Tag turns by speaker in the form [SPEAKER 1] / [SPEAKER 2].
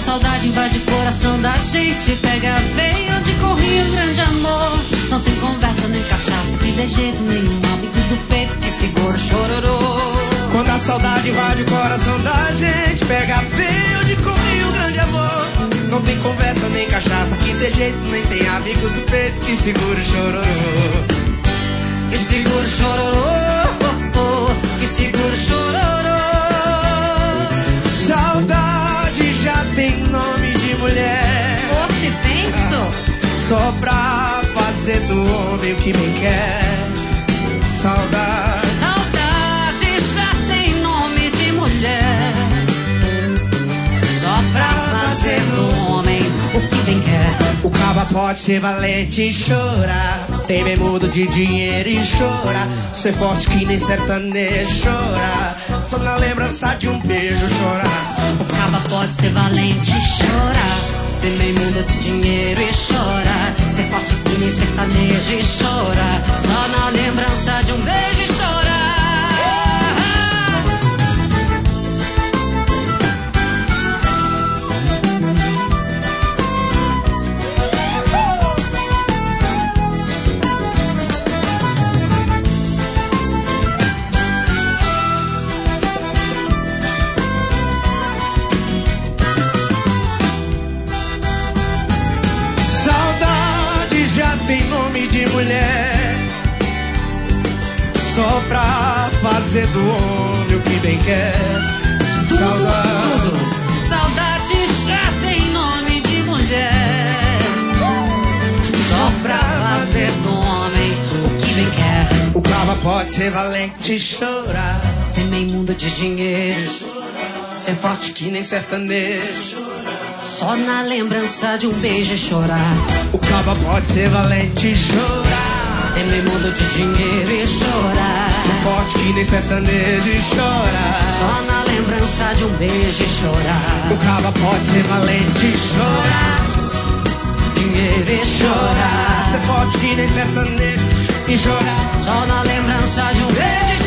[SPEAKER 1] saudade invade o coração da gente, pega veio onde corria um grande amor. Não tem conversa nem cachaça que dê jeito nenhum, amigo do peito que segura o chororô.
[SPEAKER 2] Quando a saudade invade o coração da gente, pega veio onde corria um grande amor. Não tem conversa nem cachaça que dê jeito, nem tem amigo do peito que segura o chororô.
[SPEAKER 1] Que segura o chororô, que segura o chororô.
[SPEAKER 2] Saudade já tem nome de mulher.
[SPEAKER 1] Ô, se penso,
[SPEAKER 2] só pra fazer do homem o que bem quer. Saudade
[SPEAKER 1] já tem nome de mulher. Só pra fazer do homem o que bem quer.
[SPEAKER 2] O caba pode ser valente e chorar, tem bem mudo de dinheiro e chorar, ser forte que nem sertanejo chorar, só na lembrança de um beijo chorar.
[SPEAKER 1] O caba pode ser valente e chorar, tem bem mudo de dinheiro e chorar, ser forte que nem sertanejo e chorar, só na lembrança de um beijo e chorar.
[SPEAKER 2] Tem nome de mulher, só pra fazer do homem o que bem quer.
[SPEAKER 1] Saudade já tem nome de mulher, só pra fazer do homem o que bem quer.
[SPEAKER 2] O caba pode ser valente e chorar,
[SPEAKER 1] tem meio mundo de dinheiro,
[SPEAKER 2] ser forte que nem sertanejo,
[SPEAKER 1] só na lembrança de um beijo e chorar.
[SPEAKER 2] O caba pode ser valente e chorar,
[SPEAKER 1] tem meio mundo de dinheiro e chorar,
[SPEAKER 2] ser forte que nem sertanejo e chorar,
[SPEAKER 1] só na lembrança de um beijo e chorar.
[SPEAKER 2] O caba pode ser valente e chorar,
[SPEAKER 1] dinheiro e chorar,
[SPEAKER 2] ser forte que nem sertanejo e chorar,
[SPEAKER 1] só na lembrança de um beijo e chorar.